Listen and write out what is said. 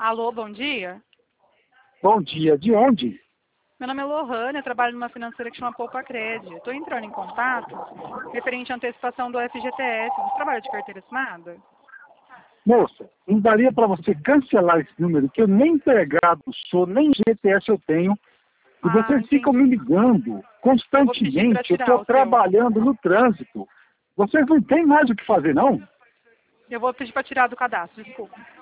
Alô, bom dia. Bom dia, de onde? Meu nome é Lohane, eu trabalho numa financeira que chama Poupacred. Estou entrando em contato referente à antecipação do FGTS. Você trabalha de carteira assinada? Moça, não daria para você cancelar esse número, que eu nem empregado sou, nem GTS eu tenho, e vocês ficam Entendi. me ligando Eu vou pedir para constantemente, eu tirar estou o seu. trabalhando no trânsito. Vocês não têm mais o que fazer, não? Eu vou pedir para tirar do cadastro, desculpa.